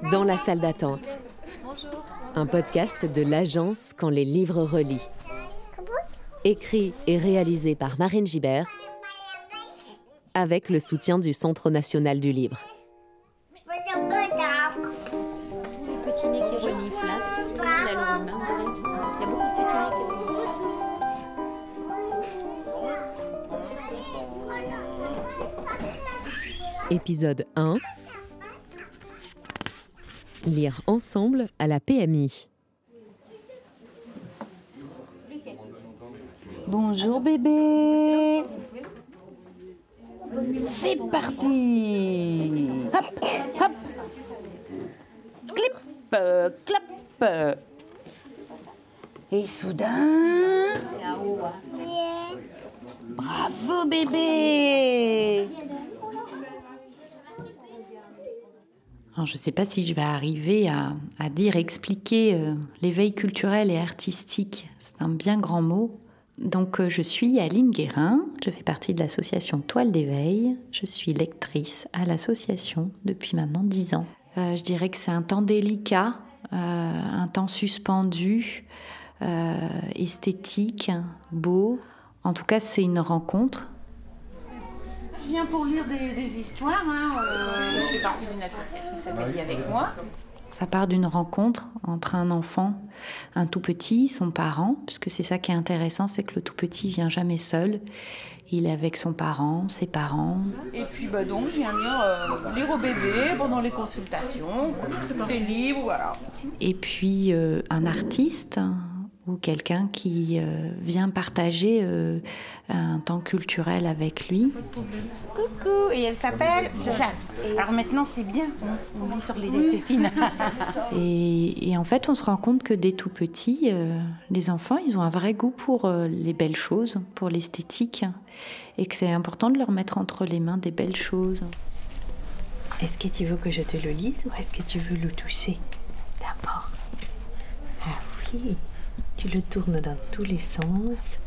Dans la salle d'attente. Un podcast de l'agence Quand les livres relient. Écrit et réalisé par Marine Gibert, avec le soutien du Centre national du livre. Le petit nez qui renifle, là. La lorime, on dirait. Il y a beaucoup de petits nez qui reniflent. Épisode 1. Lire ensemble à la PMI. Bonjour bébé. C'est parti. Hop, hop. Clip, clap. Et soudain. Bravo bébé. Alors, je ne sais pas si je vais arriver à expliquer l'éveil culturel et artistique. C'est un bien grand mot. Donc, je suis Aline Guérin, je fais partie de l'association Toile d'éveil. Je suis lectrice à l'association depuis maintenant 10 ans. Je dirais que c'est un temps délicat, un temps suspendu, esthétique, beau. En tout cas, c'est une rencontre. Je viens pour lire des histoires. Je fais partie d'une association qui s'appelle Vie avec moi. Ça part d'une rencontre entre un enfant, un tout petit, son parent, puisque c'est ça qui est intéressant, c'est que le tout petit vient jamais seul. Il est avec son parent, ses parents. Et puis donc je viens lire au bébé pendant les consultations, c'est libre, voilà. Et puis un artiste ou quelqu'un qui vient partager un temps culturel avec lui. Coucou, et elle s'appelle Jeanne. Alors maintenant c'est bien, on lit sur les tétines. Et en fait, on se rend compte que dès tout petit, les enfants, ils ont un vrai goût pour les belles choses, pour l'esthétique, et que c'est important de leur mettre entre les mains des belles choses. Est-ce que tu veux que je te le lise ou est-ce que tu veux le toucher d'abord? Ah oui, tu le tournes dans tous les sens.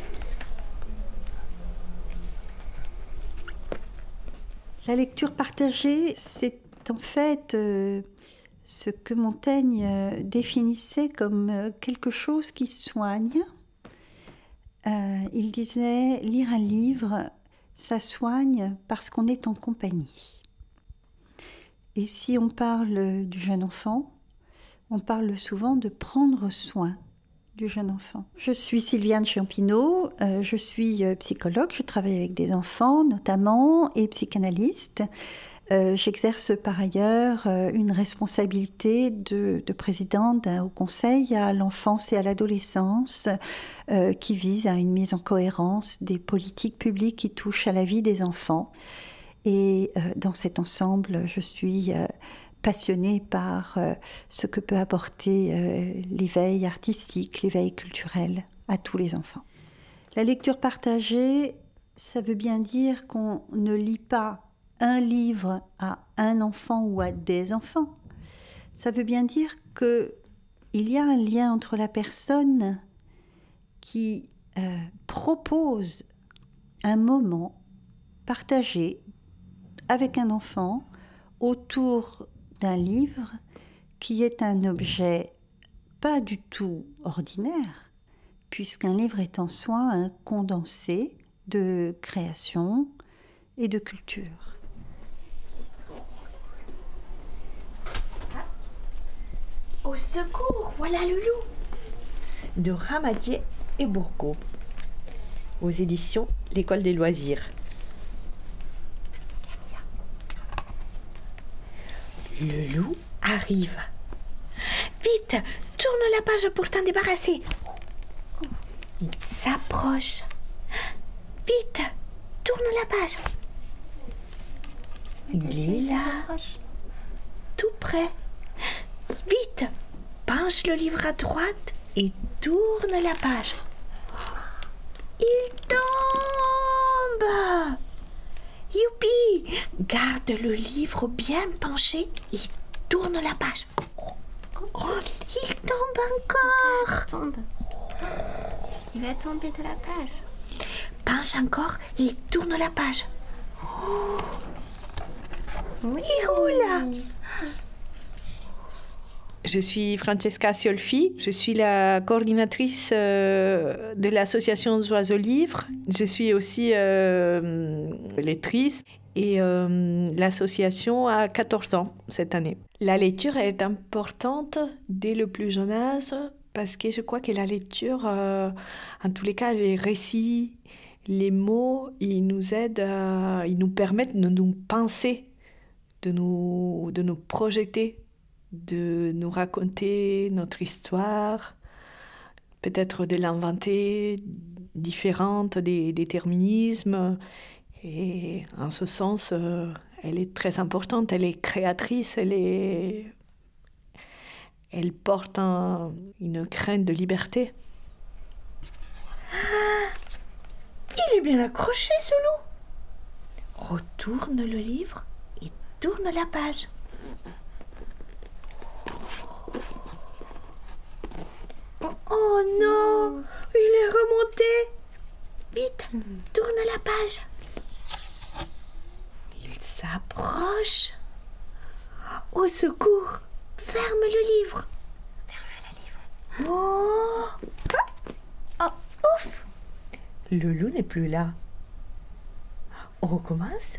La lecture partagée, c'est en fait ce que Montaigne définissait comme quelque chose qui soigne. Il disait, lire un livre, ça soigne parce qu'on est en compagnie. Et si on parle du jeune enfant, on parle souvent de prendre soin du jeune enfant. Je suis Sylviane Chiampino, je suis psychologue, je travaille avec des enfants notamment et psychanalyste. J'exerce par ailleurs une responsabilité de présidente d'un haut conseil à l'enfance et à l'adolescence qui vise à une mise en cohérence des politiques publiques qui touchent à la vie des enfants. Et dans cet ensemble, je suis passionnée par ce que peut apporter l'éveil artistique, l'éveil culturel à tous les enfants. La lecture partagée, ça veut bien dire qu'on ne lit pas un livre à un enfant ou à des enfants. Ça veut bien dire qu'il y a un lien entre la personne qui propose un moment partagé avec un enfant autour d'un livre qui est un objet pas du tout ordinaire, puisqu'un livre est en soi un condensé de création et de culture. Au secours, voilà le loup de Ramadier et Bourgault, aux éditions L'École des loisirs. Le loup arrive. Vite, tourne la page pour t'en débarrasser. Il s'approche. Vite, tourne la page. Il est là, tout près. Vite, penche le livre à droite et tourne la page. Il tombe. Youpi! Garde le livre bien penché et tourne la page. Oh, il tombe encore. Il va tomber de la page. Penche encore et tourne la page. Oui. Il roule. Je suis Francesca Siolfi, je suis la coordinatrice de l'association Oiseaux Livres. Je suis aussi lectrice et l'association a 14 ans cette année. La lecture est importante dès le plus jeune âge parce que je crois que la lecture, en tous les cas, les récits, les mots, ils nous aident, ils nous permettent de nous penser, de nous projeter, de nous raconter notre histoire, peut-être de l'inventer, différente des déterminismes. Et en ce sens, elle est très importante, elle est créatrice, elle porte une crainte de liberté. Il est bien accroché, ce loup. Retourne le livre et tourne la page. Oh non, il est remonté. Vite, tourne la page. Il s'approche. Au secours, ferme le livre. Oh, ouf. Le loup n'est plus là. On recommence.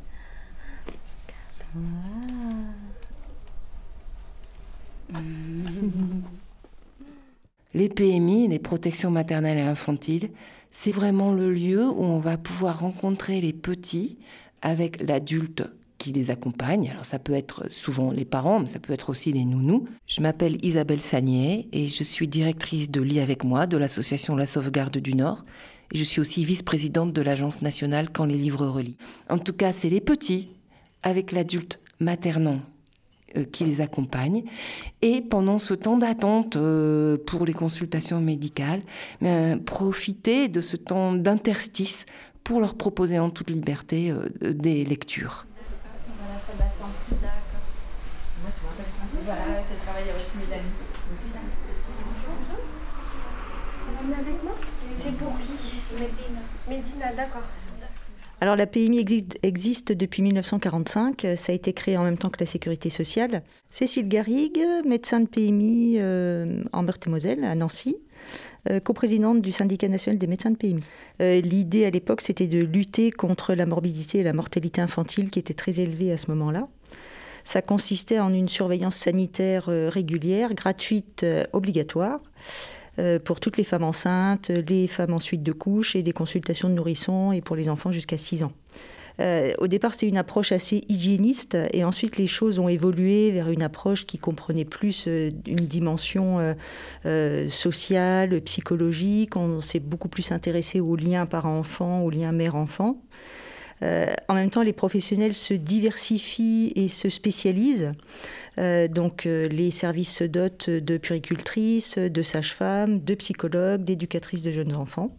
Les PMI, les protections maternelles et infantiles, c'est vraiment le lieu où on va pouvoir rencontrer les petits avec l'adulte qui les accompagne. Alors ça peut être souvent les parents, mais ça peut être aussi les nounous. Je m'appelle Isabelle Sagnier et je suis directrice de Lis avec moi de l'association La Sauvegarde du Nord. Et je suis aussi vice-présidente de l'Agence nationale Quand les livres relient. En tout cas, c'est les petits avec l'adulte maternant qui les accompagne. Et pendant ce temps d'attente pour les consultations médicales, profiter de ce temps d'interstice pour leur proposer en toute liberté des lectures. Voilà, ça bat un petit d'accord. Moi, voilà, j'ai travaillé avec mes amis. Bonjour. Vous venez avec moi? C'est pour qui? Medina, d'accord. Alors la PMI existe depuis 1945, ça a été créé en même temps que la Sécurité sociale. Cécile Garrigue, médecin de PMI en Meurthe-et-Moselle, à Nancy, coprésidente du syndicat national des médecins de PMI. L'idée à l'époque, c'était de lutter contre la morbidité et la mortalité infantile qui étaient très élevées à ce moment-là. Ça consistait en une surveillance sanitaire régulière, gratuite, obligatoire, pour toutes les femmes enceintes, les femmes en suite de couche et des consultations de nourrissons et pour les enfants jusqu'à 6 ans. Au départ, c'était une approche assez hygiéniste et ensuite les choses ont évolué vers une approche qui comprenait plus une dimension sociale, psychologique. On s'est beaucoup plus intéressé aux liens parents-enfants, aux liens mère-enfant. En même temps, les professionnels se diversifient et se spécialisent. Donc, les services se dotent de puéricultrices, de sages-femmes, de psychologues, d'éducatrices de jeunes enfants.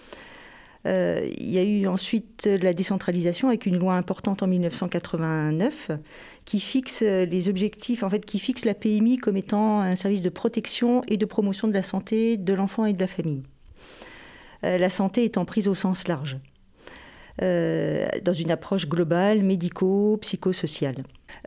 Il y a eu ensuite la décentralisation avec une loi importante en 1989 qui fixe les objectifs, en fait, qui fixe la PMI comme étant un service de protection et de promotion de la santé de l'enfant et de la famille. La santé étant prise au sens large. Dans une approche globale, médico-psychosociale.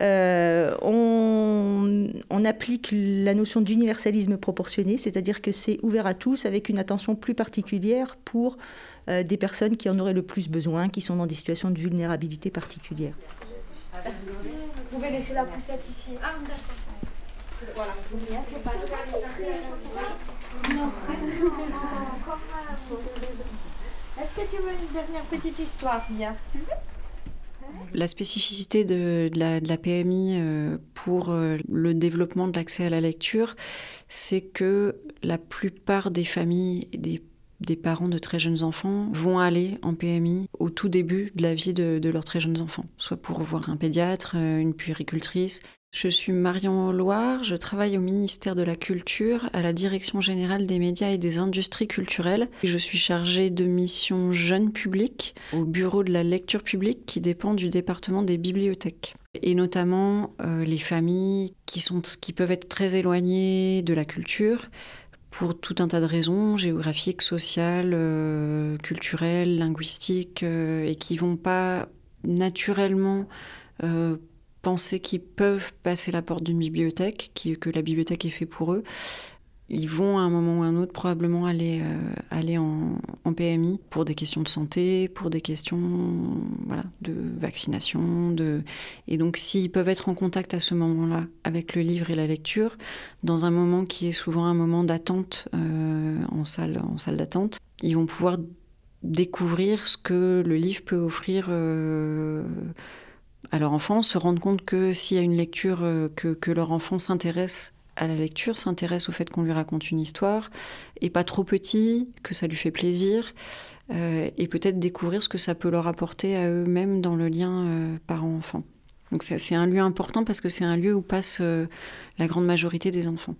On applique la notion d'universalisme proportionné, c'est-à-dire que c'est ouvert à tous avec une attention plus particulière pour des personnes qui en auraient le plus besoin, qui sont dans des situations de vulnérabilité particulière. Vous pouvez laisser la poussette ici. Ah, d'accord. Voilà. C'est pas non, encore. Est-ce que tu veux une dernière petite histoire, Mia? La spécificité de la PMI pour le développement de l'accès à la lecture, c'est que la plupart des familles et des parents de très jeunes enfants vont aller en PMI au tout début de la vie de leurs très jeunes enfants, soit pour voir un pédiatre, une puéricultrice. Je suis Marion Loire, je travaille au ministère de la Culture, à la Direction générale des médias et des industries culturelles. Je suis chargée de mission jeune public au bureau de la lecture publique qui dépend du département des bibliothèques. Et notamment les familles qui peuvent être très éloignées de la culture pour tout un tas de raisons, géographiques, sociales, culturelles, linguistiques, et qui ne vont pas naturellement penser qu'ils peuvent passer la porte d'une bibliothèque, que la bibliothèque est faite pour eux, ils vont à un moment ou à un autre probablement aller en PMI pour des questions de santé, pour des questions de vaccination. Et donc s'ils peuvent être en contact à ce moment-là avec le livre et la lecture, dans un moment qui est souvent un moment d'attente en salle d'attente, ils vont pouvoir découvrir ce que le livre peut offrir à leur enfant, se rendre compte que s'il y a une lecture, que leur enfant s'intéresse à la lecture, s'intéresse au fait qu'on lui raconte une histoire, et pas trop petit, que ça lui fait plaisir, et peut-être découvrir ce que ça peut leur apporter à eux-mêmes dans le lien parent-enfant. Donc c'est un lieu important parce que c'est un lieu où passe la grande majorité des enfants.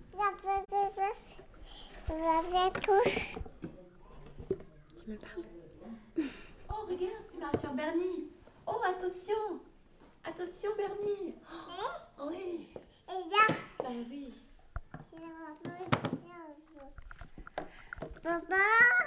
Oh, regarde, tu marches sur Bernie. Oh, attention. Attention, Bernie. Oh, oui. Bah oui. Papa.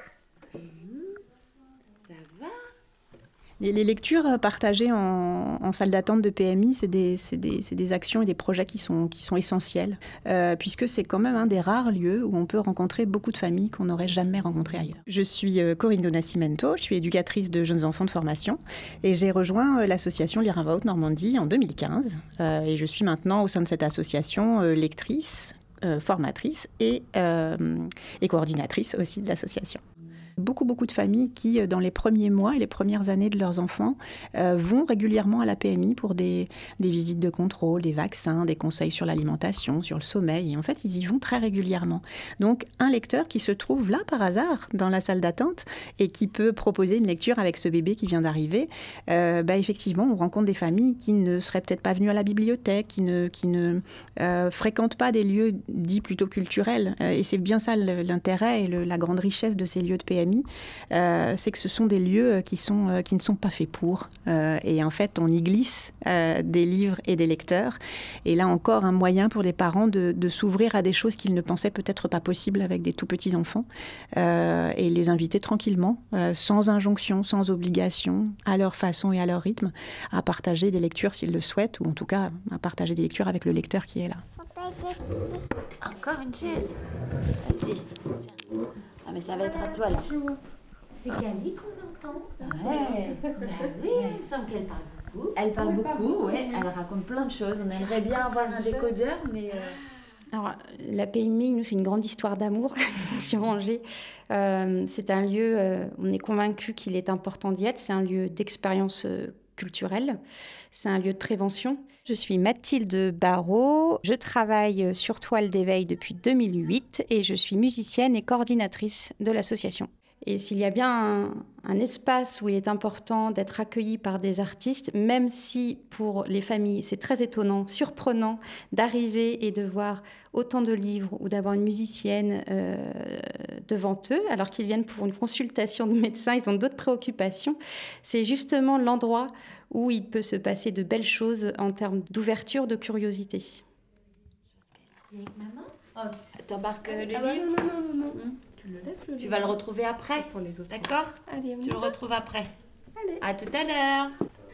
Ça va? Les lectures partagées en salle d'attente de PMI, c'est des actions et des projets qui sont essentiels, puisque c'est quand même un des rares lieux où on peut rencontrer beaucoup de familles qu'on n'aurait jamais rencontrées ailleurs. Je suis Corinne Donascimento, je suis éducatrice de jeunes enfants de formation, et j'ai rejoint l'association Lire à voix haute Normandie en 2015, et je suis maintenant au sein de cette association lectrice, formatrice et coordinatrice aussi de l'association. Beaucoup de familles qui, dans les premiers mois et les premières années de leurs enfants, vont régulièrement à la PMI pour des visites de contrôle, des vaccins, des conseils sur l'alimentation, sur le sommeil. Et en fait, ils y vont très régulièrement. Donc, un lecteur qui se trouve là, par hasard, dans la salle d'attente et qui peut proposer une lecture avec ce bébé qui vient d'arriver, effectivement, on rencontre des familles qui ne seraient peut-être pas venues à la bibliothèque, qui ne fréquentent pas des lieux dits plutôt culturels. Et c'est bien ça l'intérêt et la grande richesse de ces lieux de PMI. C'est que ce sont des lieux qui ne sont pas faits pour. Et en fait, on y glisse des livres et des lecteurs. Et là encore, un moyen pour les parents de s'ouvrir à des choses qu'ils ne pensaient peut-être pas possibles avec des tout petits enfants. Et les inviter tranquillement, sans injonction, sans obligation, à leur façon et à leur rythme, à partager des lectures s'ils le souhaitent, ou en tout cas à partager des lectures avec le lecteur qui est là. Encore une chaise. Vas-y. Tiens. Ah mais ça va être à toi là. C'est Gali qu'on entend. Ouais. Bah oui, il me semble qu'elle parle beaucoup. Elle parle beaucoup, ouais. Elle raconte plein de choses. On aimerait bien avoir un décodeur, mais... Alors, la PMI, nous, c'est une grande histoire d'amour sur Angers. C'est un lieu, on est convaincu qu'il est important d'y être. C'est un lieu d'expérience culturelle. C'est un lieu de prévention. Je suis Mathilde Barrault. Je travaille sur Toile d'éveil depuis 2008 et je suis musicienne et coordinatrice de l'association. Et s'il y a bien un espace où il est important d'être accueilli par des artistes, même si pour les familles c'est très étonnant, surprenant d'arriver et de voir autant de livres ou d'avoir une musicienne devant eux, alors qu'ils viennent pour une consultation de médecin, ils ont d'autres préoccupations, c'est justement l'endroit où il peut se passer de belles choses en termes d'ouverture, de curiosité. Avec maman ? Oh, t'embarques le livre ? Non. Tu vas le retrouver après, d'accord ? Allez, tu le retrouves après. Allez. À tout à l'heure.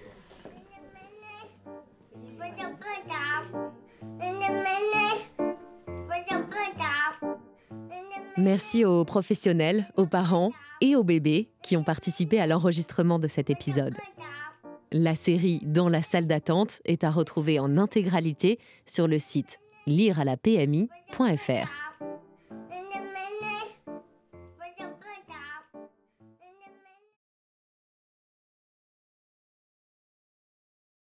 Merci aux professionnels, aux parents et aux bébés qui ont participé à l'enregistrement de cet épisode. La série Dans la salle d'attente est à retrouver en intégralité sur le site lirealapmi.fr.